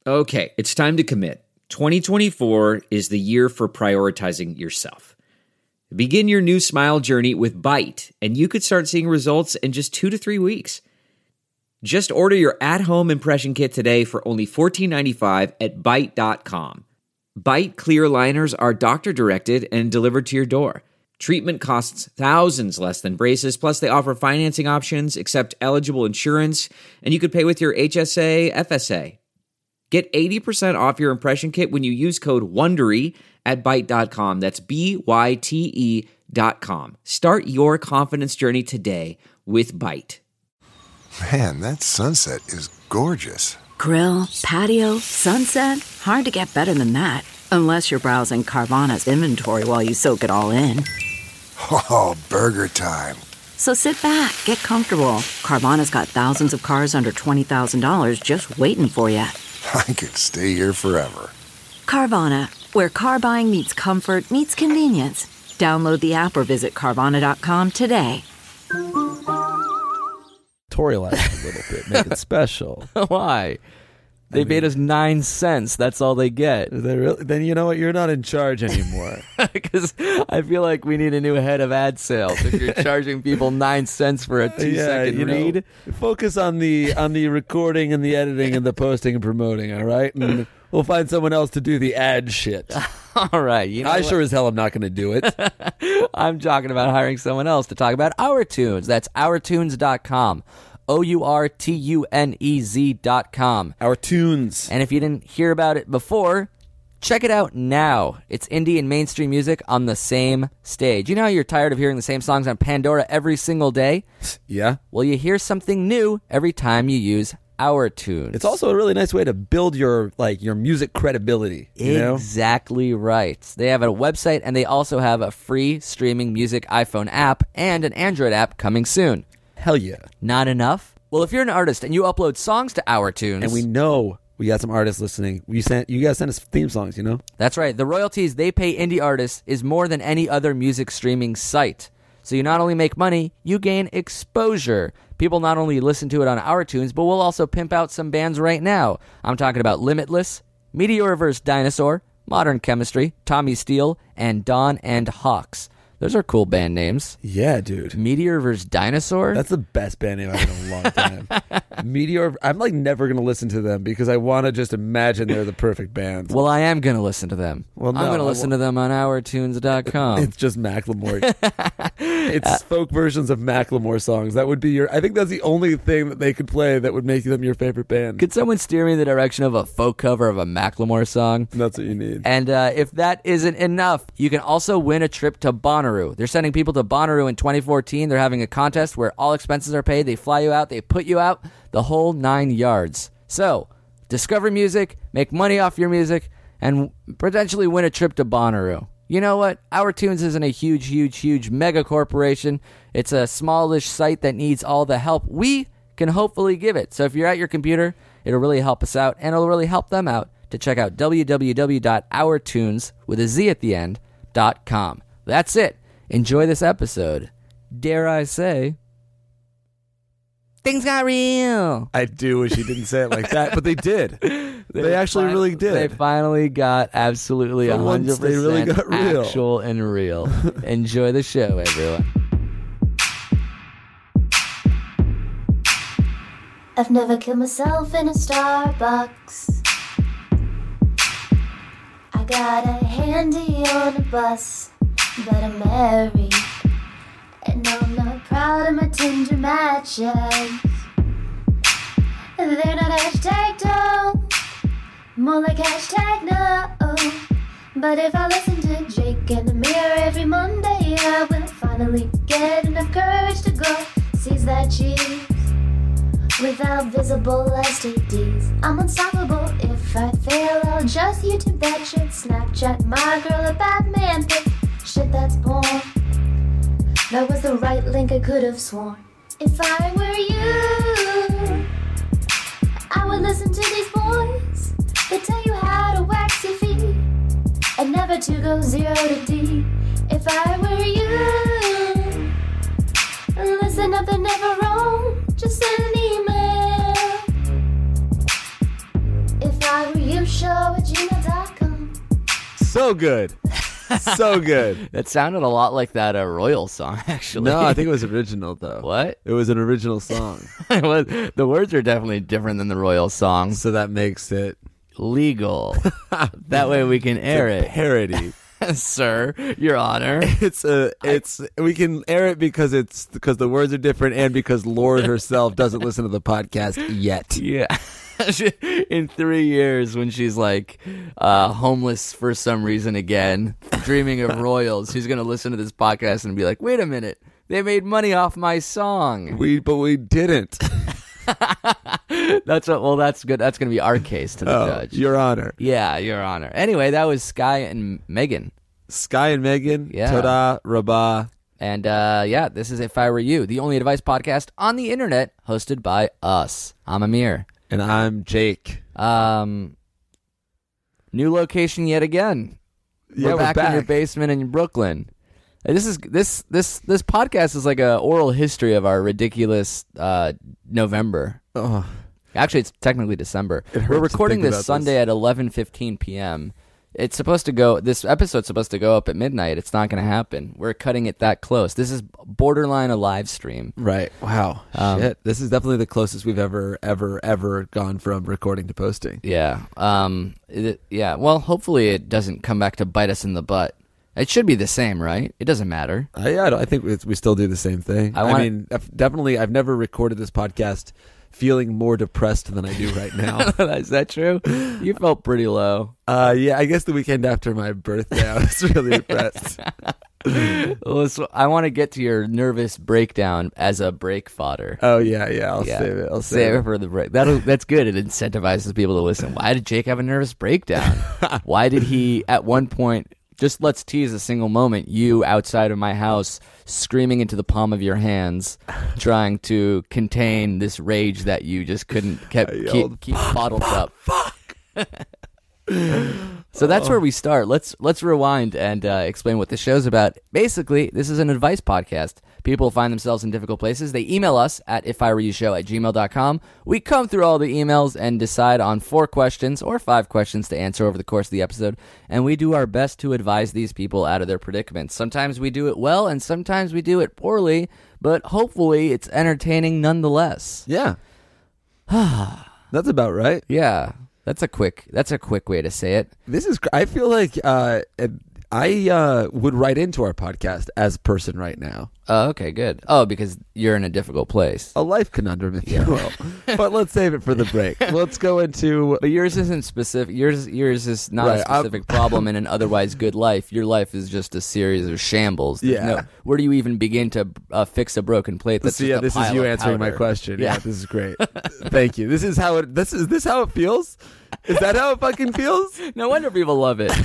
Okay, it's time to commit. 2024 is the year for prioritizing yourself. Begin your new smile journey with Byte, and you could start seeing results in just 2 to 3 weeks. Just order your at-home impression kit today for only $14.95 at Byte.com. Byte clear liners are doctor-directed and delivered to your door. Treatment costs thousands less than braces, plus they offer financing options, accept eligible insurance, and you could pay with your HSA, FSA. Get 80% off your impression kit when you use code WONDERY at Byte.com. That's BYTE.com. Start your confidence journey today with Byte. Man, that sunset is gorgeous. Grill, patio, sunset. Hard to get better than that. Unless you're browsing Carvana's inventory while you soak it all in. Oh, burger time. So sit back, get comfortable. Carvana's got thousands of cars under $20,000 just waiting for you. I could stay here forever. Carvana, where car buying meets comfort meets convenience. Download the app or visit Carvana.com today. Tutorialize a little bit, make it special. Why? They paid us 9 cents. That's all they get. Then you know what? You're not in charge anymore. Because I feel like we need a new head of ad sales. If you're charging people 9 cents for a 2-second read, focus on the recording and the editing and the posting and promoting. All right, and we'll find someone else to do the ad shit. All right. You know I sure as hell am not going to do it. I'm talking about hiring someone else to talk about Our Tunes. That's OurTunes.com. OurTunes.com. Our Tunes. And if you didn't hear about it before, check it out now. It's indie and mainstream music on the same stage. You know how you're tired of hearing the same songs on Pandora every single day? Yeah. Well, you hear something new every time you use Our Tunes. It's also a really nice way to build your music credibility. Exactly right. They have a website, and they also have a free streaming music iPhone app and an Android app coming soon. Hell yeah. Not enough? Well, if you're an artist and you upload songs to Our Tunes, and we know we got some artists listening, you guys send us theme songs, you know? That's right. The royalties they pay indie artists is more than any other music streaming site. So you not only make money, you gain exposure. People not only listen to it on Our Tunes, but we'll also pimp out some bands right now. I'm talking about Limitless, Meteor vs. Dinosaur, Modern Chemistry, Tommy Steele, and Dawn and Hawks. Those are cool band names. Yeah, dude. Meteor vs. Dinosaur? That's the best band name I've heard in a long time. Meteor, I'm never going to listen to them because I want to just imagine they're the perfect band. Well, I am going to listen to them. Well, no, I'm going to listen to them on OurTunes.com. It's just Macklemore. It's folk versions of Macklemore songs. That would be I think that's the only thing that they could play that would make them your favorite band. Could someone steer me in the direction of a folk cover of a Macklemore song? That's what you need. And if that isn't enough, you can also win a trip to Bonnaroo. They're sending people to Bonnaroo in 2014. They're having a contest where all expenses are paid. They fly you out. They put you out. The whole 9 yards. So, discover music, make money off your music, and potentially win a trip to Bonnaroo. You know what? Our Tunes isn't a huge mega corporation. It's a smallish site that needs all the help we can hopefully give it. So if you're at your computer, it'll really help us out, and it'll really help them out to check out www.ourtunes with a Z at the end.com. That's it. Enjoy this episode. Dare I say, things got real. I do wish you didn't say it like that, but they did. They actually really did. They finally got absolutely 100% they really got real. Actual and real. Enjoy the show, everyone. I've never killed myself in a Starbucks. I got a handy on a bus, but I'm married, and I'm not proud of my Tinder matches. They're not hashtag no, more like hashtag no. But if I listen to Jake in the mirror every Monday, I will finally get enough courage to go seize that cheese without visible STDs. I'm unstoppable. If I fail, I'll just YouTube that shit, Snapchat my girl a Batman pic. Shit, that's porn. That was the right link, I could have sworn. If I were you, I would listen to these boys. They tell you how to wax your feet and never to go 0 to D. If I were you, listen up, they're never wrong. Just send an email. If I were ifireyouShow@gmail.com. So good. So good. That sounded a lot like that Royal song, actually. No, I think it was original, though. What? It was an original song. Well, the words are definitely different than the Royal song. So that makes it Legal. That way we can air it. parody. Sir, Your Honor. We can air it because the words are different and because Lord herself doesn't listen to the podcast yet. Yeah. In 3 years, when she's like homeless for some reason again, dreaming of royals, she's going to listen to this podcast and be like, wait a minute, they made money off my song. But we didn't. That's good. That's going to be our case to the judge. Your Honor. Yeah, Your Honor. Anyway, that was Sky and Megan. Sky and Megan. Yeah. Toda Rabah. And this is If I Were You, the only advice podcast on the internet, hosted by us. I'm Amir. And I'm Jake. New location yet again. Yeah, we're back in your basement in Brooklyn. And this podcast is like a oral history of our ridiculous November. Oh. Actually, it's technically December. We're recording this Sunday at 11:15 p.m. It's supposed to go. This episode's supposed to go up at midnight. It's not going to happen. We're cutting it that close. This is borderline a live stream. Right. Wow. Shit. This is definitely the closest we've ever gone from recording to posting. Yeah. Yeah. Well, hopefully it doesn't come back to bite us in the butt. It should be the same, right? It doesn't matter. I think we still do the same thing. I mean, definitely, I've never recorded this podcast feeling more depressed than I do right now. Is that true? You felt pretty low. Yeah, I guess the weekend after my birthday, I was really depressed. I want to get to your nervous breakdown as a break fodder. Oh, yeah. I'll save it. I'll save it for the break. That's good. It incentivizes people to listen. Why did Jake have a nervous breakdown? Why did he, at one point... Just let's tease a single moment. You outside of my house, screaming into the palm of your hands, trying to contain this rage that you just couldn't keep bottled up. Fuck. So that's where we start. Let's rewind and explain what the show's about. Basically, this is an advice podcast. People find themselves in difficult places. They email us at ifireyouShow@gmail.com. We comb through all the emails and decide on 4 questions or 5 questions to answer over the course of the episode, and we do our best to advise these people out of their predicaments. Sometimes we do it well, and sometimes we do it poorly, but hopefully it's entertaining nonetheless. Yeah. That's about right. Yeah. That's a quick way to say it. I feel like I would write into our podcast as a person right now. Oh, okay, good. Oh, because you're in a difficult place. A life conundrum, if you will. But let's save it for the break. Let's go into... But yours isn't specific. Yours is not a specific problem in an otherwise good life. Your life is just a series of shambles. Where do you even begin to fix a broken plate? That's this is you answering my question. Yeah, this is great. Thank you. Is this how it feels? Is that how it fucking feels? No wonder people love it.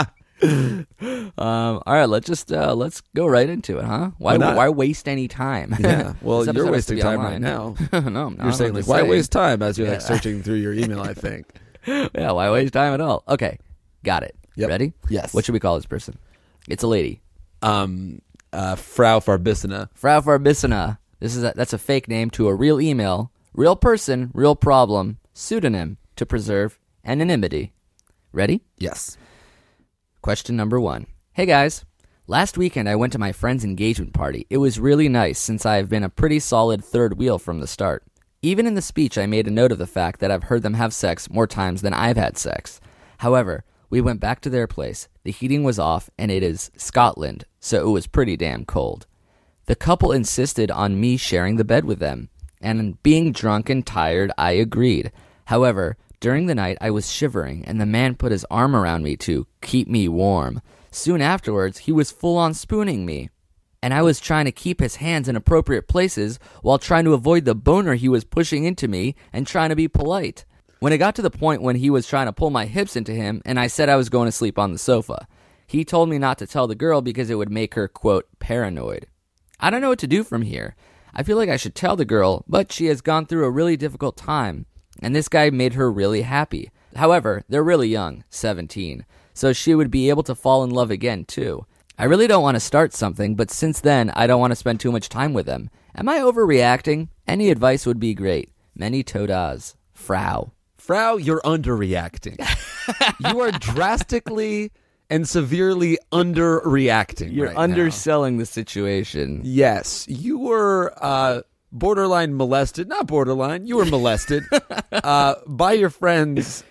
All right, let's go right into it, huh? Why waste any time? Yeah, well, you're wasting time right now. No, you're saying why waste time as you're searching through your email? I think. Yeah, why waste time at all? Okay, got it. Yep. Ready? Yes. What should we call this person? It's a lady. Frau Farbissina. Frau Farbissina. That's a fake name to a real email, real person, real problem, pseudonym to preserve anonymity. Ready? Yes. Question number 1. Hey guys, last weekend I went to my friend's engagement party. It was really nice since I have been a pretty solid third wheel from the start. Even in the speech I made a note of the fact that I've heard them have sex more times than I've had sex. However, we went back to their place, the heating was off, and it is Scotland, so it was pretty damn cold. The couple insisted on me sharing the bed with them, and being drunk and tired, I agreed. However, during the night, I was shivering, and the man put his arm around me to keep me warm. Soon afterwards, he was full-on spooning me, and I was trying to keep his hands in appropriate places while trying to avoid the boner he was pushing into me and trying to be polite. When it got to the point when he was trying to pull my hips into him, and I said I was going to sleep on the sofa, he told me not to tell the girl because it would make her, quote, paranoid. I don't know what to do from here. I feel like I should tell the girl, but she has gone through a really difficult time. And this guy made her really happy. However, they're really young, 17, so she would be able to fall in love again, too. I really don't want to start something, but since then, I don't want to spend too much time with them. Am I overreacting? Any advice would be great. Many todas. Frau Frau, you're underreacting. You are drastically and severely underreacting. You're right underselling the situation. Yes, you were borderline molested. Not borderline. You were molested by your friend's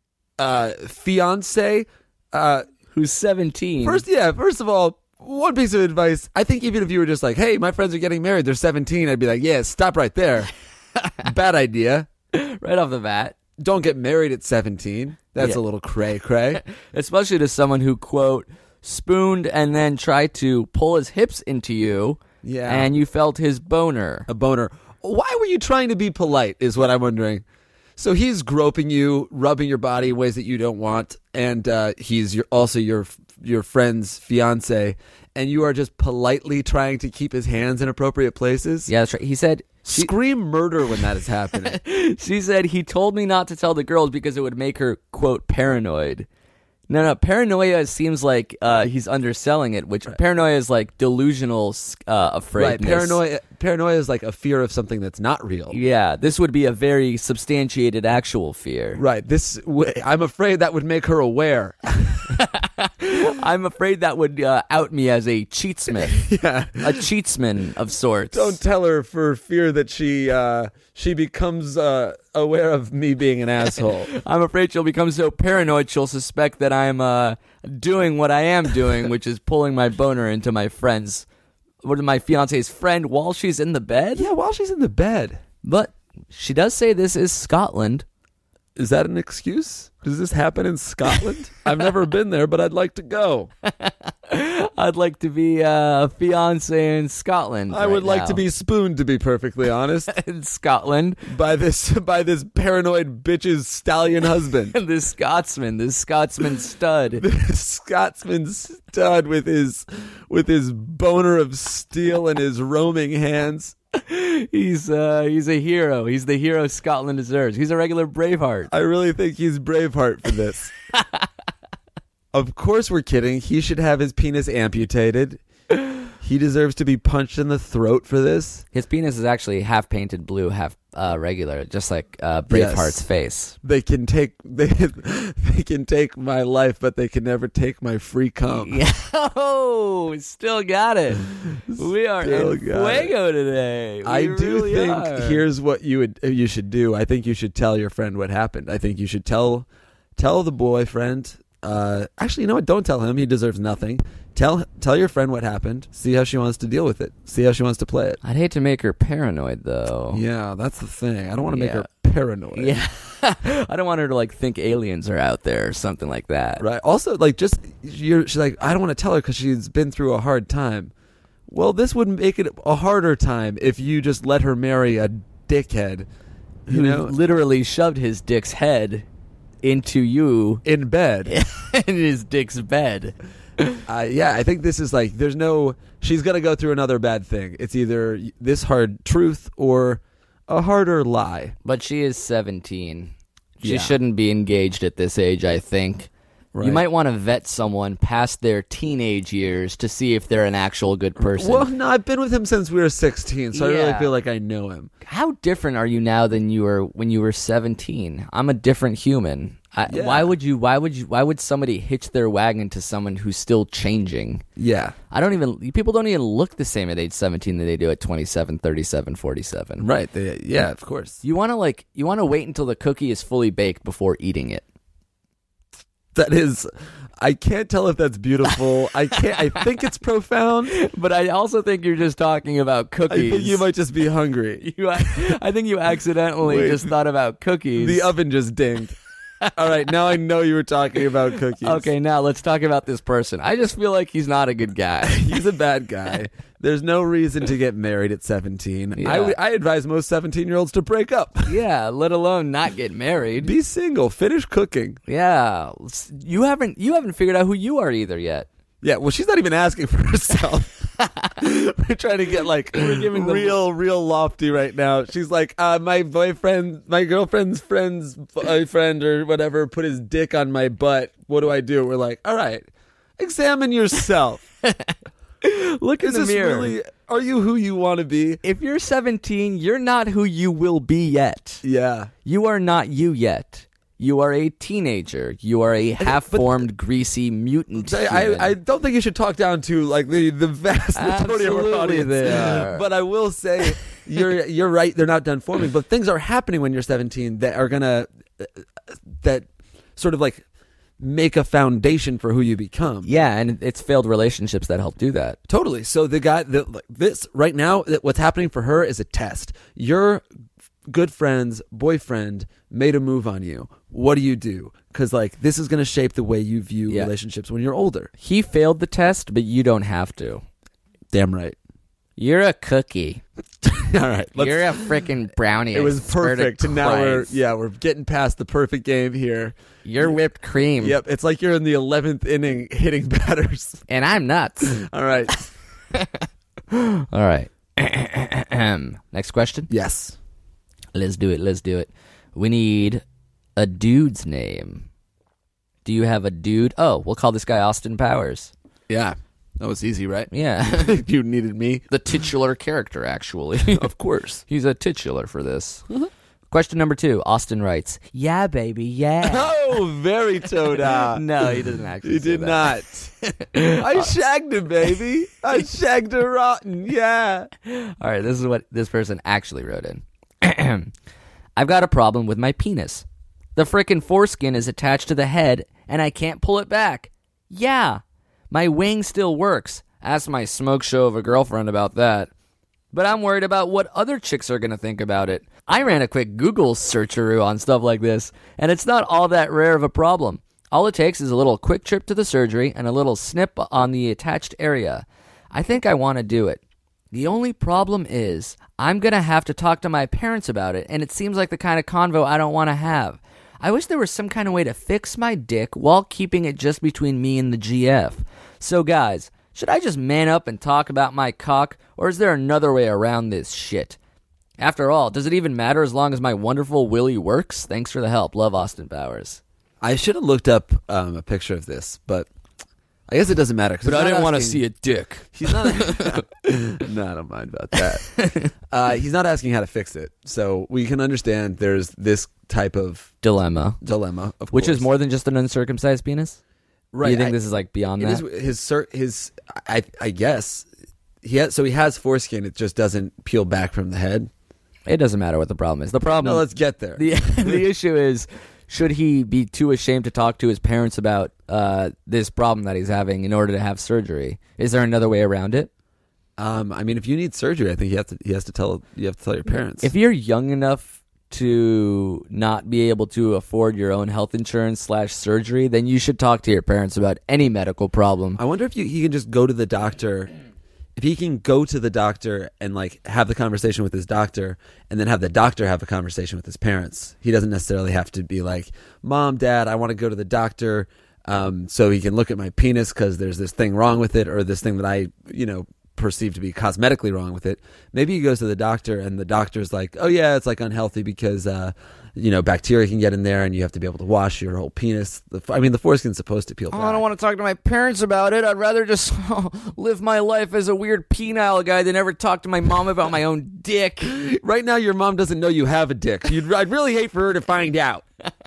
fiance, who's 17. First of all, one piece of advice. I think even if you were just like, "Hey, my friends are getting married. They're 17," I'd be like, "Yeah, stop right there. Bad idea. Right off the bat. Don't get married at 17. That's a little cray-cray." Especially to someone who, quote, spooned and then tried to pull his hips into you. Yeah. And you felt his boner. A boner. Why were you trying to be polite is what I'm wondering. So he's groping you, rubbing your body in ways that you don't want, and he's also your friend's fiance, and you are just politely trying to keep his hands in appropriate places? Yeah, that's right. He said... Scream murder when that is happening. She said he told me not to tell the girls because it would make her, quote, paranoid. No, paranoia seems like he's underselling it, which paranoia is like delusional afraidness. Right, paranoia is like a fear of something that's not real. Yeah, this would be a very substantiated actual fear. Right, I'm afraid that would make her aware. I'm afraid that would out me as a cheatsmith. Yeah. A cheatsman of sorts. Don't tell her for fear that she becomes aware of me being an asshole. I'm afraid she'll become so paranoid she'll suspect that I'm doing what I am doing, which is pulling my boner into my fiance's friend while she's in the bed. Yeah, while she's in the bed. But she does say this is Scotland. Is that an excuse? Does this happen in Scotland? I've never been there, but I'd like to go. I'd like to be a fiance in Scotland. I would like to be spooned, to be perfectly honest, in Scotland by this paranoid bitch's stallion husband. This Scotsman stud. This Scotsman stud with his boner of steel and his roaming hands. He's a hero. He's the hero Scotland deserves. He's a regular Braveheart. I really think he's Braveheart for this. Of course we're kidding. He should have his penis amputated. He deserves to be punched in the throat for this. His penis is actually half painted blue, half regular, just like Braveheart's face. They can take my life, but they can never take my free cum. Yeah. Oh, still got it. We are in fuego today. I do think here's what you should do. I think you should tell your friend what happened. I think you should tell the boyfriend. Actually, you know what? Don't tell him. He deserves nothing. Tell your friend what happened. See how she wants to deal with it. See how she wants to play it. I'd hate to make her paranoid, though. Yeah, that's the thing. I don't want to make her paranoid. Yeah. I don't want her to think aliens are out there or something like that. Right. Also, she's like, I don't want to tell her because she's been through a hard time. Well, this would make it a harder time if you just let her marry a dickhead. Who literally shoved his dick's head into you in bed. In his dick's bed. Yeah, I think this is she's going to go through another bad thing. It's either this hard truth or a harder lie. But she is 17. She shouldn't be engaged at this age, I think. Right. You might want to vet someone past their teenage years to see if they're an actual good person. Well, no, I've been with him since we were 16, so I really feel like I know him. How different are you now than you were when you were 17? I'm a different human. Why would somebody hitch their wagon to someone who's still changing? Yeah. People don't even look the same at age 17 that they do at 27, 37, 47. Right. Of course. You want to wait until the cookie is fully baked before eating it. That is, I can't tell if that's beautiful. I think it's profound, but I also think you're just talking about cookies. I think you might just be hungry. I think you accidentally just thought about cookies. The oven just dinged. All right, now I know you were talking about cookies. Okay, now let's talk about this person. I just feel like he's not a good guy. He's a bad guy. There's no reason to get married at 17. Yeah. I advise most 17-year-olds to break up. Yeah, let alone not get married. Be single. Finish cooking. Yeah. You haven't figured out who you are either yet. Yeah, well, she's not even asking for herself. We're trying to get real lofty right now. She's like, my girlfriend's friend's boyfriend or whatever put his dick on my butt. What do I do? We're like, all right, examine yourself. Look in the mirror. Are you who you want to be? If you're 17, you're not who you will be yet. Yeah. You are not you yet. You are a teenager. You are a half-formed, greasy mutant. I don't think you should talk down to like the vast majority of our audience. They are. But I will say you're right. They're not done forming, but things are happening when you're 17 that are gonna that sort of like make a foundation for who you become. Yeah, and it's failed relationships that help do that. Totally. So the guy this right now, what's happening for her is a test. Your good friend's boyfriend made a move on you. What do you do? Because like this is going to shape the way you view relationships when you're older. He failed the test, but you don't have to. Damn right. You're a cookie. All right. You're a freaking brownie. It was perfect. And now Christ. we're getting past the perfect game here. You're whipped cream. Yep. It's like you're in the 11th inning hitting batters. And I'm nuts. All right. All right. Next question. Yes. Let's do it. We need a dude's name. Do you have a dude? Oh, we'll call this guy Austin Powers. Yeah. That was easy, right? Yeah. You needed me. The titular character, actually. Of course. He's a titular for this. Question number 2. Austin writes, yeah, baby, yeah. Oh, very Toda. No, he doesn't actually He say did that. not. I shagged him, baby. I shagged her rotten. Yeah. All right, this is what this person actually wrote in. I've got a problem with my penis. The frickin' foreskin is attached to the head, and I can't pull it back. Yeah. My wing still works. Ask my smoke show of a girlfriend about that. But I'm worried about what other chicks are going to think about it. I ran a quick Google searcheroo on stuff like this, and it's not all that rare of a problem. All it takes is a little quick trip to the surgery and a little snip on the attached area. I think I want to do it. The only problem is I'm going to have to talk to my parents about it, and it seems like the kind of convo I don't want to have. I wish there was some kind of way to fix my dick while keeping it just between me and the GF. So guys, should I just man up and talk about my cock, or is there another way around this shit? After all, does it even matter as long as my wonderful willy works? Thanks for the help. Love, Austin Powers. I should have looked up a picture of this, but I guess it doesn't matter. But I didn't want to see a dick. He's not. No, I don't mind about that. He's not asking how to fix it, so we can understand there's this type of Dilemma. of Which course. is more than just an uncircumcised penis? Right. You think this is like beyond that? I guess he has foreskin. It just doesn't peel back from the head. It doesn't matter what the problem is. The problem. No, let's get there. The issue is, should he be too ashamed to talk to his parents about this problem that he's having in order to have surgery? Is there another way around it? I mean, if you need surgery, I think you have to tell your parents. If you're young enough to not be able to afford your own health insurance / surgery, then you should talk to your parents about any medical problem. I wonder if he can just go to the doctor. If he can go to the doctor and like have the conversation with his doctor, and then have the doctor have a conversation with his parents. He doesn't necessarily have to be like, "Mom, Dad, I want to go to the doctor, so he can look at my penis because there's this thing wrong with it, or this thing that I, perceive to be cosmetically wrong with it." Maybe he goes to the doctor, and the doctor's like, "Oh yeah, it's like unhealthy because bacteria can get in there, and you have to be able to wash your whole penis." The foreskin's supposed to peel back. I don't want to talk to my parents about it. I'd rather just live my life as a weird penile guy than ever talk to my mom about my own dick. Right now, your mom doesn't know you have a dick. I'd really hate for her to find out.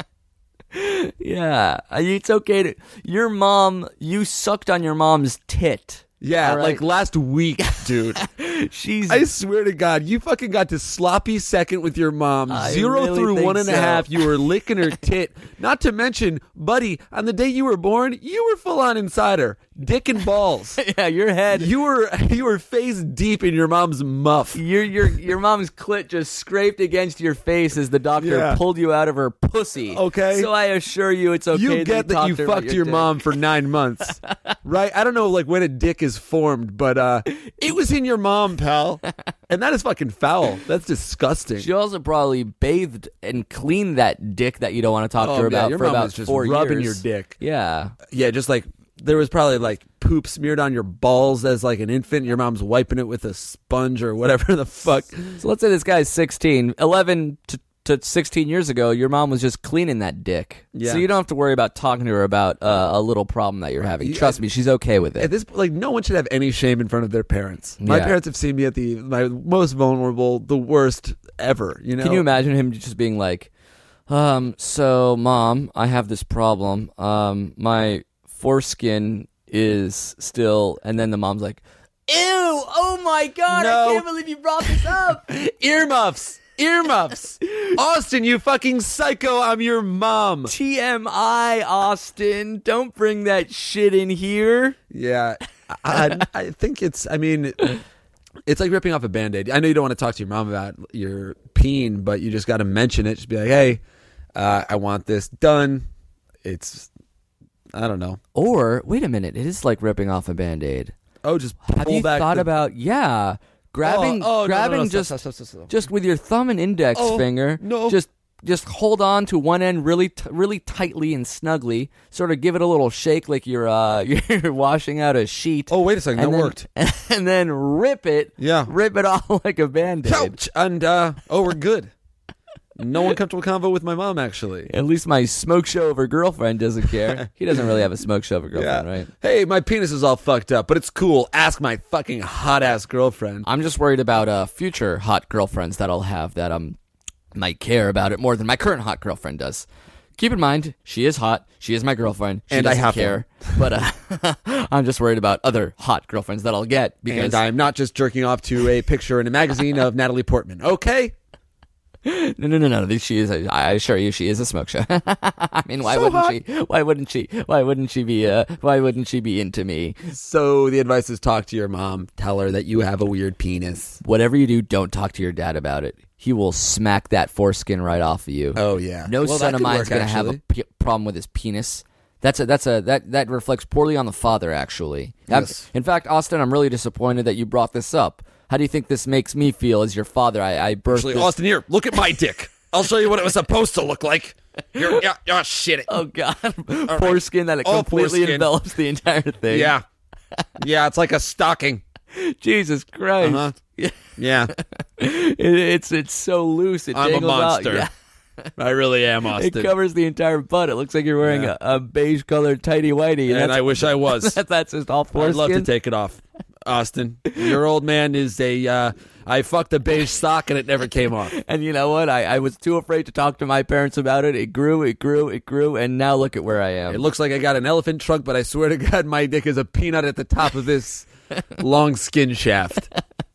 Yeah, it's okay to... You sucked on your mom's tit. Yeah, All right. like last week, dude. I swear to God, you fucking got to sloppy second with your mom. I 0 really through think 1.5. so. You were licking her tit. Not to mention, buddy, on the day you were born, you were full on insider, dick and balls. Yeah, your head. You were face deep in your mom's muff. Your mom's clit just scraped against your face as the doctor pulled you out of her pussy. Okay. So I assure you, it's okay. You get that you fucked your mom for 9 months, right? I don't know, like when a dick is formed, but it was in your mom, pal, and that is fucking foul. That's disgusting. She also probably bathed and cleaned that dick that you don't want to talk to her about your for mom about was just 4 rubbing years. your dick. Yeah. Yeah, just like there was probably like poop smeared on your balls as like an infant. Your mom's wiping it with a sponge or whatever the fuck. So let's say this guy's 16, 11 to to 16 years ago, your mom was just cleaning that dick. Yeah. So you don't have to worry about talking to her about a little problem that you're having. Trust me, she's okay with it. At this, like, no one should have any shame in front of their parents. My Yeah. parents have seen me at my most vulnerable, the worst ever. You know? Can you imagine him just being like, so Mom, I have this problem. My foreskin is still, and then the mom's like, ew, oh my God, No. I can't believe you brought this up. Earmuffs. Austin, you fucking psycho! I'm your mom. TMI, Austin. Don't bring that shit in here. Yeah, I think it's. I mean, it's like ripping off a Band-Aid. I know you don't want to talk to your mom about your peen, but you just got to mention it. Just be like, hey, I want this done. It's, I don't know. Or, wait a minute, it is like ripping off a Band-Aid. Oh, just Have pull you back thought the- about, grabbing no, just stop. just with your thumb and index finger, just hold on to one end really tightly and snugly, sort of give it a little shake like you're washing out a sheet. Oh, wait a second, that worked. And then rip it off like a Band-Aid. Ouch! And we're good. No uncomfortable convo with my mom, actually. At least my smoke show of her girlfriend doesn't care. He doesn't really have a smoke show of a girlfriend, right? Hey, my penis is all fucked up, but it's cool. Ask my fucking hot-ass girlfriend. I'm just worried about future hot girlfriends that I'll have that might care about it more than my current hot girlfriend does. Keep in mind, she is hot. She is my girlfriend. She And I doesn't have care. But I'm just worried about other hot girlfriends that I'll get because And I'm not just jerking off to a picture in a magazine of Natalie Portman. Okay? No. She is. I assure you, she is a smoke show. I mean, why So wouldn't hot. she? Why wouldn't she? Why wouldn't she be? Why wouldn't she be into me? So the advice is talk to your mom. Tell her that you have a weird penis. Whatever you do, don't talk to your dad about it. He will smack that foreskin right off of you. Oh, yeah. No Well, son that of could mine's work, going to have a actually. problem with his penis. That reflects poorly on the father, actually. Yes. In fact, Austin, I'm really disappointed that you brought this up. How do you think this makes me feel as your father? I birthed Actually, this. Austin, here, look at my dick. I'll show you what it was supposed to look like. Here, yeah, shit it. Oh God, foreskin that it All completely foreskin. envelops the entire thing. Yeah. Yeah, it's like a stocking. Jesus Christ. Uh-huh. Yeah. It's so loose. It I'm a dangles out. monster. Yeah. I really am, It Austin. covers the entire butt. It looks like you're wearing Yeah. a beige colored tighty whitey. And I wish I was. That's just all foreskin. I'd love to take it off. Austin, your old man is I fucked a beige sock and it never came off. And you know what? I was too afraid to talk to my parents about it. It grew, and now look at where I am. It looks like I got an elephant trunk, but I swear to God, my dick is a peanut at the top of this long skin shaft.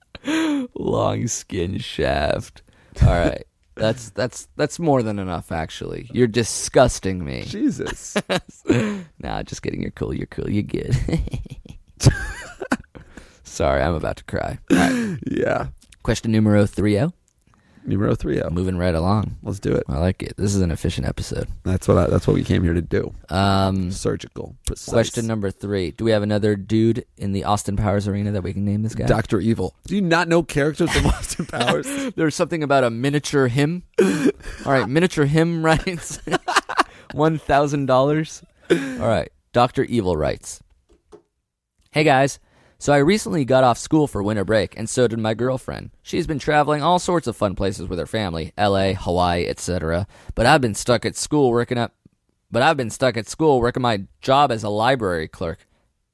Long skin shaft. All right. That's more than enough, actually. You're disgusting me. Jesus. Nah, just kidding. You're cool. You're good. Sorry, I'm about to cry. All right. Yeah. Question numero 30. Numero 3. Moving right along. Let's do it. I like it. This is an efficient episode. That's what we came here to do. Surgical. Precise. Question number 3. Do we have another dude in the Austin Powers arena that we can name this guy? Dr. Evil. Do you not know characters from Austin Powers? There's something about a miniature him. All right, miniature him writes $1,000. All right, Dr. Evil writes, "Hey guys, so I recently got off school for winter break, and so did my girlfriend. She's been traveling all sorts of fun places with her family, LA, Hawaii, etc. But I've been stuck at school working my job as a library clerk.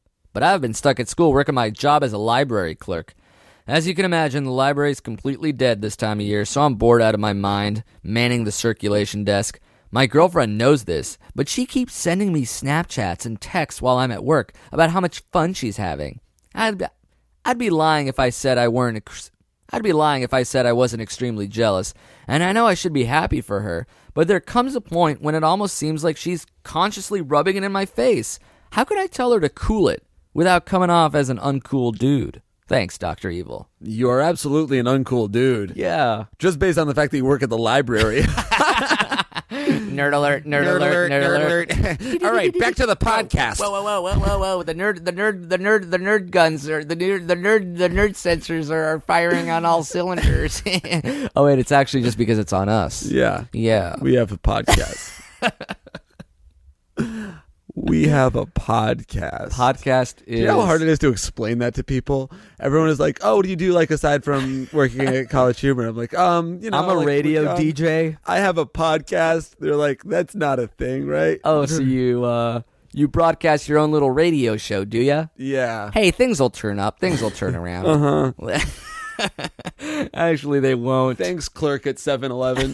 As you can imagine, the library's completely dead this time of year, so I'm bored out of my mind, manning the circulation desk. My girlfriend knows this, but she keeps sending me Snapchats and texts while I'm at work about how much fun she's having. I'd be lying if I said I wasn't extremely jealous, and I know I should be happy for her, but there comes a point when it almost seems like she's consciously rubbing it in my face. How could I tell her to cool it without coming off as an uncool dude? Thanks, Dr. Evil." You are absolutely an uncool dude. Yeah. Just based on the fact that you work at the library. Nerd alert, nerd alert, nerd alert. All right, back to the podcast. Whoa. The nerd guns are the nerd sensors are firing on all cylinders. Oh wait, it's actually just because it's on us. Yeah. Yeah. We have a podcast. We have a podcast. Podcast is. Do you know how hard it is to explain that to people? Everyone is like, "Oh, what do you do like aside from working at College Humor?" I'm like, I'm a like, radio DJ. I have a podcast. They're like, "That's not a thing, right?" Oh, so you broadcast your own little radio show, do you? Yeah. Hey, things will turn up. Things will turn around. Actually, they won't. Thanks, clerk at 7-Eleven.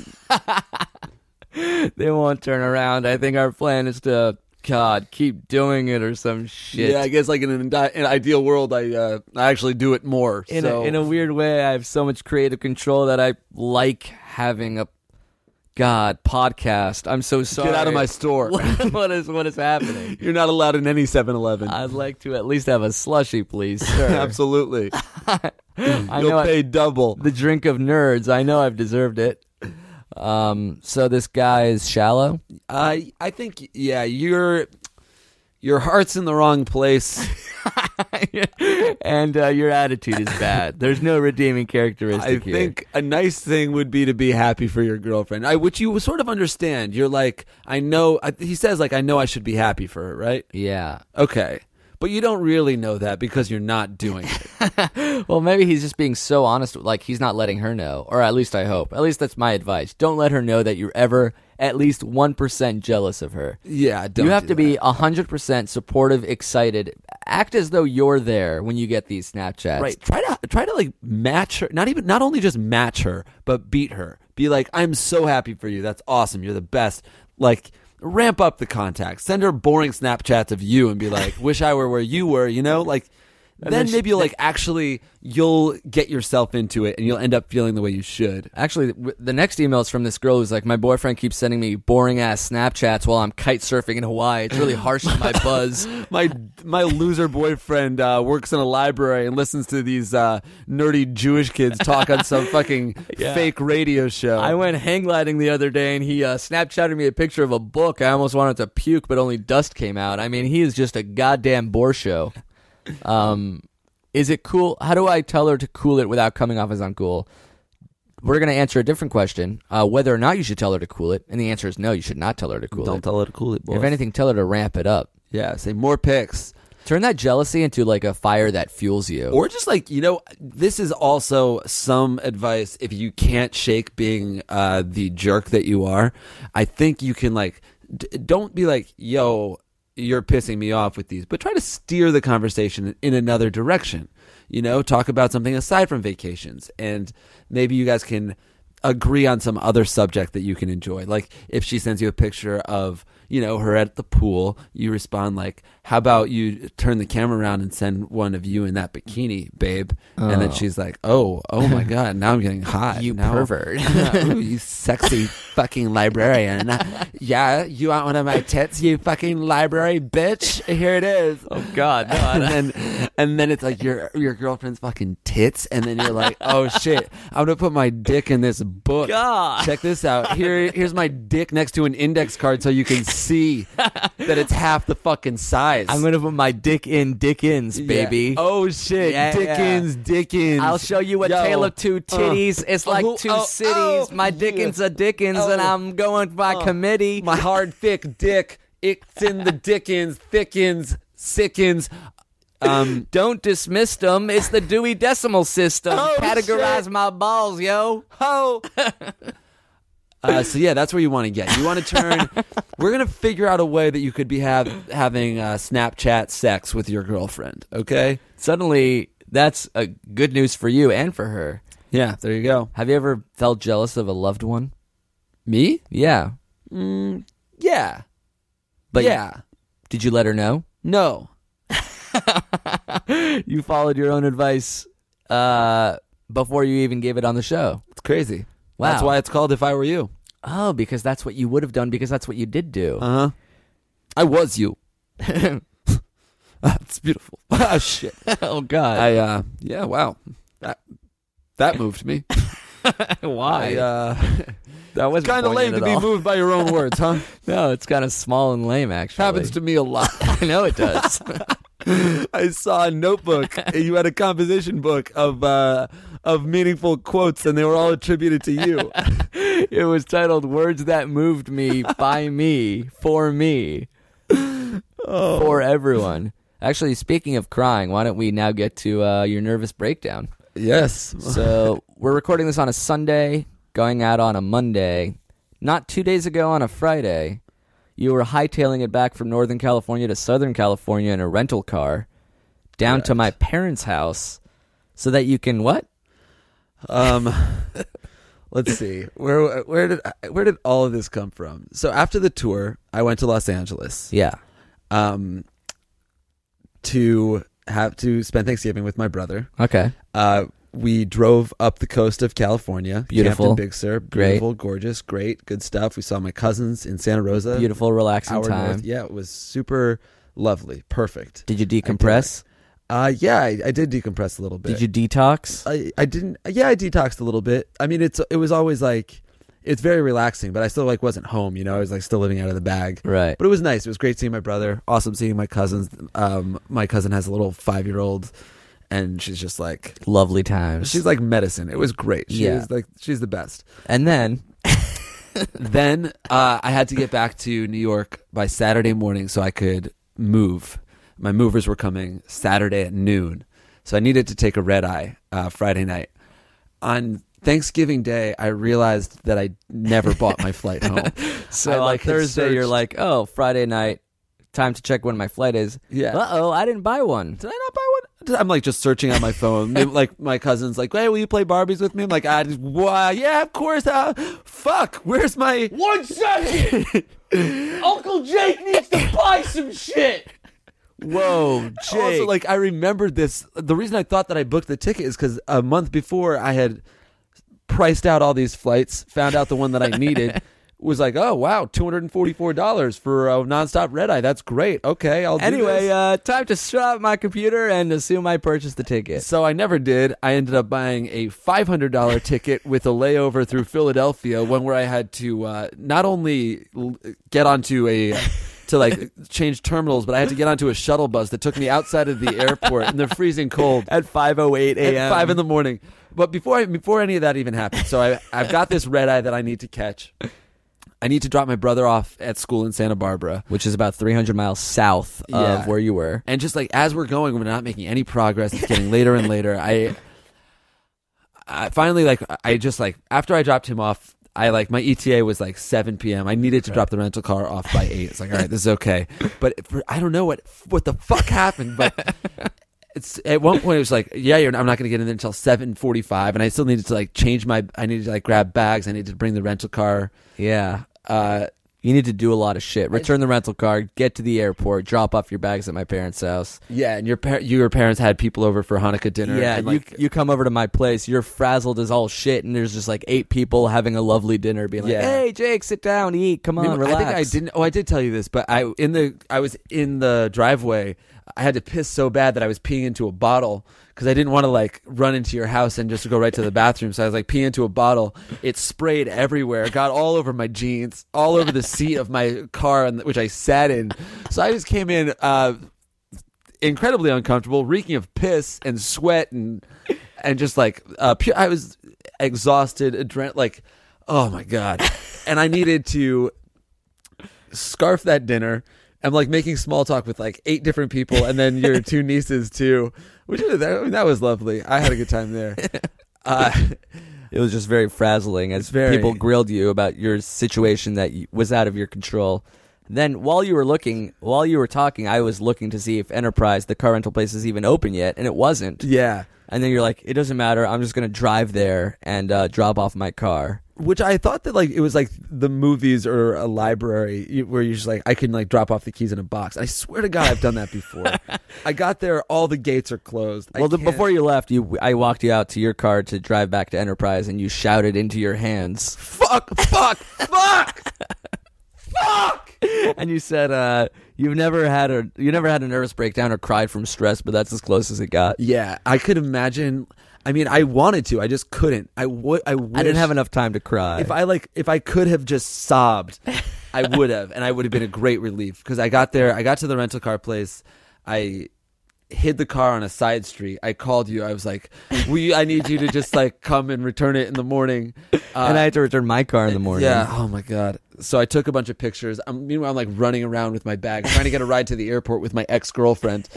They won't turn around. I think our plan is to, keep doing it or some shit. Yeah, I guess like in an ideal world, I actually do it more. In a weird way, I have so much creative control that I like having a podcast. I'm so sorry. Get out of my store. What is happening? You're not allowed in any 7-Eleven. I'd like to at least have a slushie, please, sir. Absolutely. I You'll know pay double. the drink of nerds. I know I've deserved it. So this guy is shallow. I think, yeah, your heart's in the wrong place. And your attitude is bad. There's no redeeming characteristic I here. think a nice thing would be to be happy for your girlfriend, which you sort of understand. You're like, he says like, I know I should be happy for her, right? Yeah. Okay. But you don't really know that because you're not doing it. Well, maybe he's just being so honest, like he's not letting her know. Or at least I hope. At least that's my advice. Don't let her know that you're ever at least 1% jealous of her. Yeah, don't You have do to be that. 100% supportive, excited. Act as though you're there when you get these Snapchats. Right. Try to like match her. Not only just match her, but beat her. Be like, I'm so happy for you. That's awesome. You're the best. Like, ramp up the contact. Send her boring Snapchats of you and be like, wish I were where you were, like And then then maybe you'll get yourself into it and you'll end up feeling the way you should. Actually, the next email is from this girl who's like, my boyfriend keeps sending me boring-ass Snapchats while I'm kite surfing in Hawaii. It's really harsh on my buzz. My loser boyfriend works in a library and listens to these nerdy Jewish kids talk on some fucking fake radio show. I went hang gliding the other day, and he Snapchatted me a picture of a book. I almost wanted to puke, but only dust came out. I mean, he is just a goddamn bore show. Is it cool? How do I tell her to cool it without coming off as uncool? We're going to answer a different question, whether or not you should tell her to cool it. And the answer is no, you should not tell her to cool it. Don't tell her to cool it, boy. If anything, tell her to ramp it up. Yeah, say more pics. Turn that jealousy into like a fire that fuels you. Or just like, this is also some advice if you can't shake being the jerk that you are. I think you can don't be like, yo, you're pissing me off with these, but try to steer the conversation in another direction. Talk about something aside from vacations, and maybe you guys can agree on some other subject that you can enjoy. Like if she sends you a picture of, her at the pool, you respond like, how about you turn the camera around and send one of you in that bikini, babe? Oh. And then she's like, oh my God, now I'm getting hot. You now, pervert. Ooh, you sexy fucking librarian. Yeah, you want one of my tits, you fucking library bitch? Here it is. Oh God. No, and then it's like your girlfriend's fucking tits, and then you're like, oh shit, I'm gonna put my dick in this book. God. Check this out. Here's my dick next to an index card so you can see that it's half the fucking size. I'm gonna put my dick in Dickens, baby. Yeah. Oh shit, Yeah, Dickens. I'll show you a tale of two titties. It's like two cities. My Dickens a Dickens, and I'm going by committee. My hard, thick dick. It's in the Dickens, thickens, sickens. Don't dismiss them. It's the Dewey Decimal System. Oh, Categorize shit. my balls, yo. Oh. So yeah, that's where you want to get. You want to turn. We're gonna figure out a way that you could be having Snapchat sex with your girlfriend. Okay. Suddenly, that's a good news for you and for her. Yeah. There you go. Have you ever felt jealous of a loved one? Me? Yeah. Yeah. But yeah. Did you let her know? No. You followed your own advice before you even gave it on the show. It's crazy. Wow. That's why it's called If I Were You. Oh, because that's what you would have done, because that's what you did do. Uh-huh. I was you. It's beautiful. Oh, shit. Oh, God. Yeah, wow. That moved me. Why? That was Kind of lame to be moved by your own words, huh? No, it's kind of small and lame, actually. Happens to me a lot. I know it does. I saw a notebook. You had a composition book of meaningful quotes, and they were all attributed to you. It was titled "Words That Moved Me by Me for Me." for everyone. Actually, speaking of crying, why don't we now get to your nervous breakdown? Yes. So we're recording this on a Sunday, going out on a Monday. Not 2 days ago on a Friday, you were hightailing it back from Northern California to Southern California in a rental car down to my parents' house so that you can what? Let's see. Where did all of this come from? So after the tour, I went to Los Angeles. Yeah. To spend Thanksgiving with my brother. Okay. We drove up the coast of California. Beautiful. Camped in Big Sur. Beautiful, gorgeous, great, good stuff. We saw my cousins in Santa Rosa. Beautiful, relaxing time. North. Yeah, it was super lovely. Perfect. Did you decompress? Yeah, I did decompress a little bit. Did you detox? I didn't. Yeah, I detoxed a little bit. I mean, it was always like, it's very relaxing, but I still like wasn't home. You know, I was like still living out of the bag. Right. But it was nice. It was great seeing my brother. Awesome seeing my cousins. My cousin has a little 5-year-old, and she's just like lovely times. She's like medicine. It was great. Yeah. She's the best. And then, I had to get back to New York by Saturday morning so I could move. My movers were coming Saturday at noon, so I needed to take a red eye Friday night. On Thanksgiving Day, I realized that I never bought my flight home. So on Thursday, you're like, oh, Friday night, time to check when my flight is. Yeah. Uh-oh, I didn't buy one. Did I not buy one? I'm like just searching on my phone. Like my cousin's like, hey, will you play Barbies with me? I'm like, yeah, of course. Fuck, where's my... 1 second! Uncle Jake needs to buy some shit! Whoa, Jake. Also, like, I remembered this. The reason I thought that I booked the ticket is because a month before I had priced out all these flights, found out the one that I needed, was like, oh, wow, $244 for a nonstop red eye. That's great. Okay, I'll do Anyway, this. time to shut up my computer and assume I purchased the ticket. So I never did. I ended up buying a $500 ticket with a layover through Philadelphia, one where I had to not only get onto to like change terminals, but I had to get onto a shuttle bus that took me outside of the airport in the freezing cold At 5:08 a.m. at 5 in the morning. But before any of that even happened, so I've got this red eye that I need to catch. I need to drop my brother off at school in Santa Barbara, Which is about 300 miles south of where you were. and just like as we're going, we're not making any progress. It's getting later and later. I finally after I dropped him off, my ETA was like 7 p.m. I needed to drop the rental car off by 8. It's like, all right, this is okay. But I don't know what the fuck happened, but it's at one point it was like, yeah, I'm not going to get in there until 7:45, and I still needed to like I needed to like grab bags. I needed to bring the rental car. Yeah. You need to do a lot of shit. Return the rental car, get to the airport, drop off your bags at my parents' house. Yeah, and your parents had people over for Hanukkah dinner. Yeah, and you come over to my place, you're frazzled as all shit, and there's just like 8 people having a lovely dinner, being like, hey, Jake, sit down, eat, come on, relax. I think I did tell you this, but I was in the driveway. I had to piss so bad that I was peeing into a bottle because I didn't want to like run into your house and just go right to the bathroom. So I was like peeing into a bottle. It sprayed everywhere. It got all over my jeans, all over the seat of my car, which I sat in. So I just came in incredibly uncomfortable, reeking of piss and sweat and just like I was exhausted, like, oh my God. And I needed to scarf that dinner. I'm like making small talk with like 8 different people, and then your 2 nieces too, which that was lovely. I had a good time there. It was just very frazzling as people grilled you about your situation that was out of your control. Then while you were talking, I was looking to see if Enterprise, the car rental place, is even open yet, and it wasn't. Yeah. And then you're like, it doesn't matter. I'm just going to drive there and drop off my car. Which I thought that like it was like the movies or a library where you're just like, I can like drop off the keys in a box. I swear to God, I've done that before. I got there, all the gates are closed. Well, before you left, I walked you out to your car to drive back to Enterprise, and you shouted into your hands, fuck, fuck, fuck, fuck. And you said, you never had a nervous breakdown or cried from stress, but that's as close as it got. Yeah, I could imagine. I mean, I wanted to, I just couldn't. I didn't have enough time to cry. If I could have just sobbed, I would have, and I would have been a great relief because I got to the rental car place. I hid the car on a side street. I called you. I was like, I need you to just like come and return it in the morning. And I had to return my car in the morning. Yeah. Oh my God. So I took a bunch of pictures. Meanwhile, I'm like running around with my bag, trying to get a ride to the airport with my ex-girlfriend.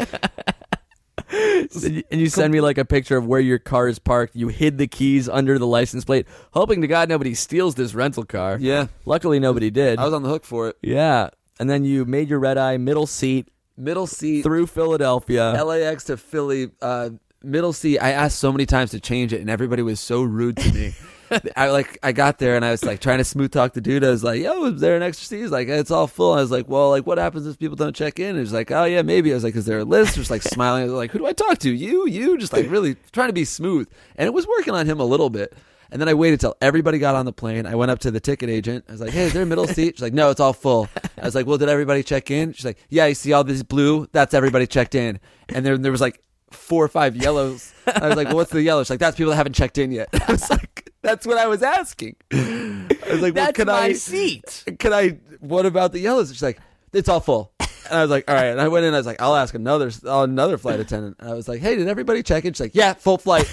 And you send me like a picture of where your car is parked. You hid the keys under the license plate, hoping to God nobody steals this rental car. Yeah. Luckily, nobody did. I was on the hook for it. Yeah. And then you made your red eye middle seat through Philadelphia. LAX to Philly, middle seat. I asked so many times to change it, and everybody was so rude to me. I got there and I was like trying to smooth talk the dude. I was like, "Yo, is there an extra seat?" He's like, "It's all full." I was like, "Well, like, what happens if people don't check in?" And he's like, "Oh yeah, maybe." I was like, "Is there a list?" Just like smiling. I was like, "Who do I talk to? You?" Just like really trying to be smooth, and it was working on him a little bit. And then I waited till everybody got on the plane. I went up to the ticket agent. I was like, "Hey, is there a middle seat?" She's like, "No, it's all full." I was like, "Well, did everybody check in?" She's like, "Yeah, you see all this blue? That's everybody checked in." And there was like 4 or 5 yellows. I was like, "Well, what's the yellow?" She's like, "That's people that haven't checked in yet." I was like, "That's what I was asking." I was like, That's my seat. What about the yellows? She's like, "It's all full." And I was like, "All right." And I went in. I was like, "I'll ask another flight attendant." And I was like, "Hey, did everybody check in?" She's like, "Yeah, full flight."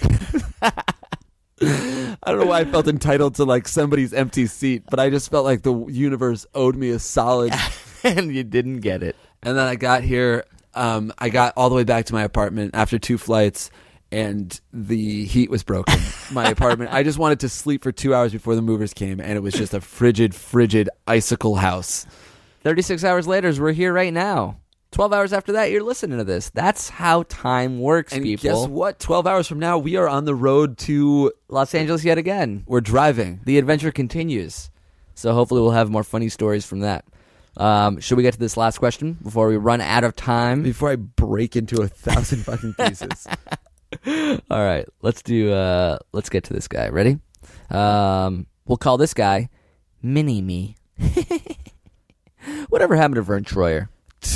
I don't know why I felt entitled to like somebody's empty seat, but I just felt like the universe owed me a solid. And you didn't get it. And then I got here. I got all the way back to my apartment after 2 flights, and the heat was broken. My apartment. I just wanted to sleep for 2 hours before the movers came, and it was just a frigid icicle house. 36 hours later, we're here right now. 12 hours after that, you're listening to this. That's how time works, And people. guess what? 12 hours from now, we are on the road to Los Angeles yet again. We're driving. The adventure continues. So hopefully we'll have more funny stories from that. Should we get to this last question before we run out of time? Before I break into 1,000 fucking pieces. All right, let's get to this guy. Ready? We'll call this guy Mini-Me. Whatever happened to Vern Troyer?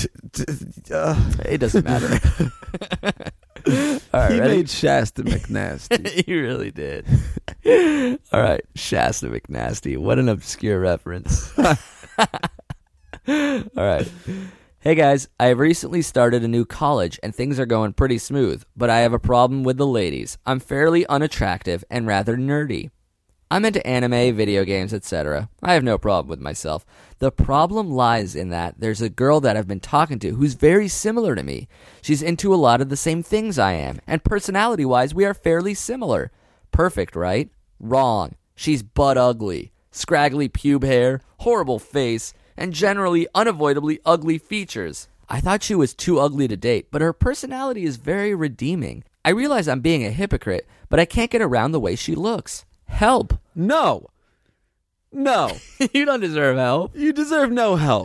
It doesn't matter. All right, He ready? made Shasta McNasty. He really did. All right, Shasta McNasty. What an obscure reference. All right. Hey guys, I have recently started a new college and things are going pretty smooth, but I have a problem with the ladies. I'm fairly unattractive and rather nerdy. I'm into anime, video games, etc. I have no problem with myself. The problem lies in that there's a girl that I've been talking to who's very similar to me. She's into a lot of the same things I am, and personality-wise, we are fairly similar. Perfect, right? Wrong. She's butt ugly. Scraggly pube hair, horrible face, and generally unavoidably ugly features. I thought she was too ugly to date, but her personality is very redeeming. I realize I'm being a hypocrite, but I can't get around the way she looks. Help. No. You don't deserve help. You deserve no help.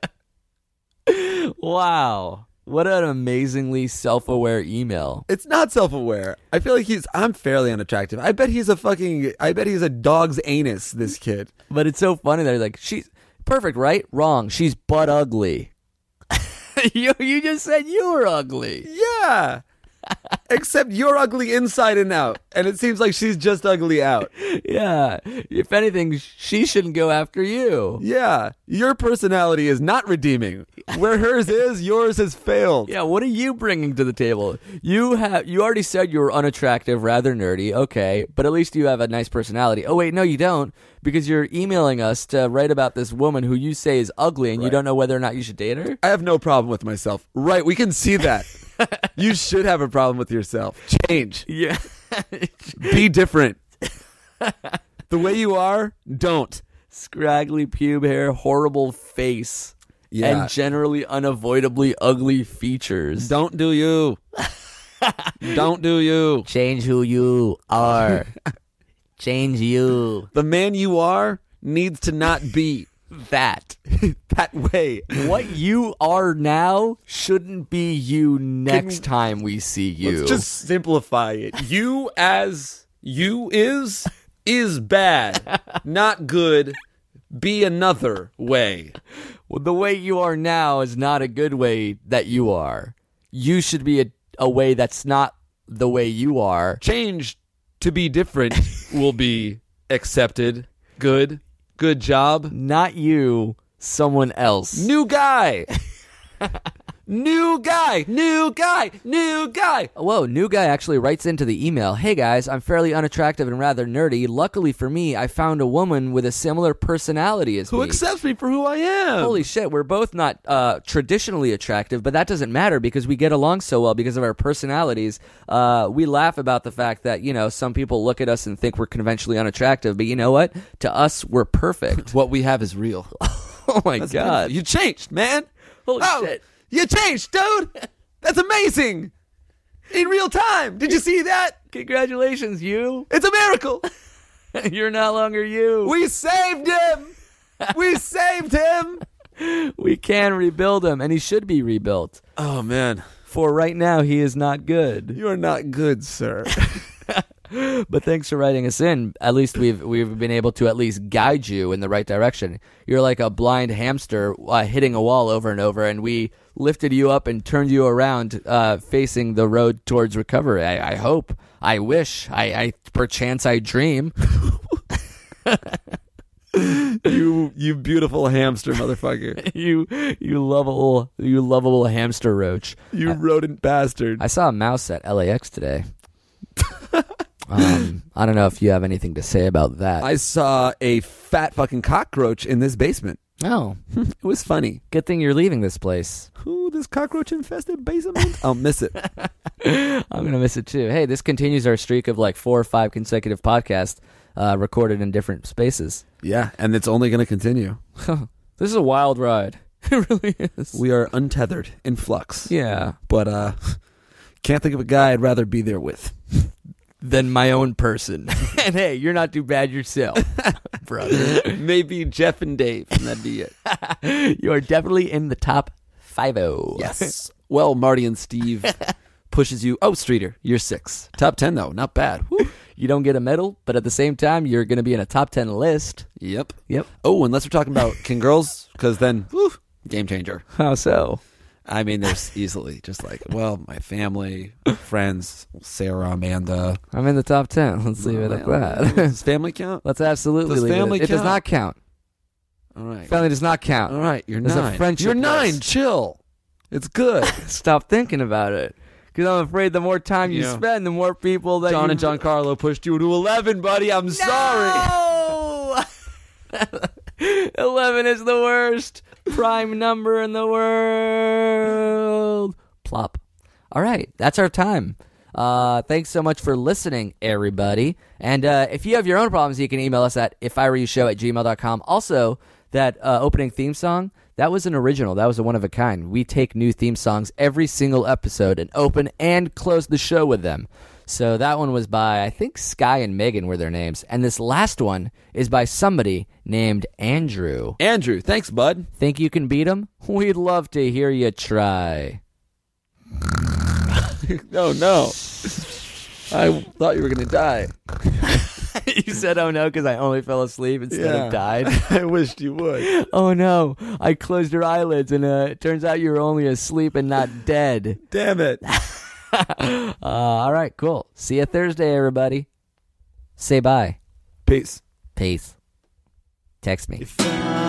Wow. What an amazingly self-aware email. It's not self-aware. I feel like I'm fairly unattractive. I bet he's a dog's anus, this kid. But it's so funny that he's like, she's perfect, right? Wrong. She's butt ugly. You just said you were ugly. Yeah. Except you're ugly inside and out. And it seems like she's just ugly out. Yeah. If anything, she shouldn't go after you. Yeah. Your personality is not redeeming. Where hers is, yours has failed. Yeah, what are you bringing to the table? You already said you were unattractive, rather nerdy. Okay, but at least you have a nice personality. Oh wait, no you don't, because you're emailing us to write about this woman who you say is ugly and you don't know whether or not you should date her? I have no problem with myself. Right, we can see that. You should have a problem with yourself. Change. Yeah. Be different. The way you are, don't. Scraggly pube hair, horrible face, and generally unavoidably ugly features. Don't do you. Don't do you. Change who you are. Change you. The man you are needs to not be That way. what you are now shouldn't be you next time we see you. Let's just simplify it. You as you is bad, not good. Be another way. Well, the way you are now is not a good way that you are. You should be a way that's not the way you are. Change to be different will be accepted. Good job. Not you, someone else. New guy. New guy. Whoa, new guy actually writes into the email, "Hey guys, I'm fairly unattractive and rather nerdy. Luckily for me, I found a woman with a similar personality as Who me." accepts me for who I am? Holy shit, we're both not traditionally attractive, but that doesn't matter because we get along so well because of our personalities. We laugh about the fact that, some people look at us and think we're conventionally unattractive, but you know what? To us, we're perfect. What we have is real. Oh my That's God. beautiful. You changed, man. Holy shit. You changed, dude. That's amazing. In real time. Did you see that? Congratulations, you. It's a miracle. You're no longer you. We saved him. We saved him. We can rebuild him, and he should be rebuilt. Oh, man. For right now, he is not good. You are not good, sir. But thanks for writing us in. At least we've been able to at least guide you in the right direction. You're like a blind hamster hitting a wall over and over, and we lifted you up and turned you around, facing the road towards recovery. I hope. I wish. I perchance I dream. You beautiful hamster motherfucker. you lovable hamster roach. You rodent bastard. I saw a mouse at LAX today. I don't know if you have anything to say about that. I saw a fat fucking cockroach in this basement. Oh, It was funny. good thing you're leaving this place. Ooh, this cockroach-infested basement. I'll miss it. I'm going to miss it too. Hey, this continues our streak of like 4 or 5 consecutive podcasts recorded in different spaces. Yeah, and it's only going to continue. This is a wild ride. It really is. We are untethered, in flux. Yeah. But can't think of a guy I'd rather be there with. Than my own person. And hey, you're not too bad yourself, brother. Maybe Jeff and Dave, and that'd be it. You are definitely in the top 5-0. Yes. Well, Marty and Steve pushes you. Oh, Streeter, you're 6. Top 10, though. Not bad. Woo. You don't get a medal, but at the same time, you're going to be in a top 10 list. Yep. Yep. Oh, unless we're talking about King Girls, because then, woo, game changer. How so? I mean, there's easily just like, well, my family, friends, Sarah, Amanda. I'm in the top 10. Let's leave it at that. Does family count? Let's absolutely Does leave family it. It does count? not count. All right. Family does not count. All right, you're There's 9. a friendship You're 9. list. Chill. It's good. Stop thinking about it. Because I'm afraid the more time you Yeah. spend, the more people that John you... and Giancarlo pushed you to 11, buddy. I'm sorry. No! 11 is the worst prime number in the world. Plop. All right, that's our time. Thanks so much for listening, everybody. And if you have your own problems, you can email us at ifireweyou@gmail.com. Also, that opening theme song, that was an original. That was a one of a kind. We take new theme songs every single episode and open and close the show with them. So that one was by, I think, Sky and Megan were their names. And this last one is by somebody named Andrew. Andrew, thanks, bud. Think you can beat him? We'd love to hear you try. No. I thought you were going to die. You said, oh no, because I only fell asleep instead of died. I wished you would. Oh no, I closed your eyelids and it turns out you were only asleep and not dead. Damn it. All right, cool. See you Thursday, everybody. Say bye. Peace. Peace. Text me. If I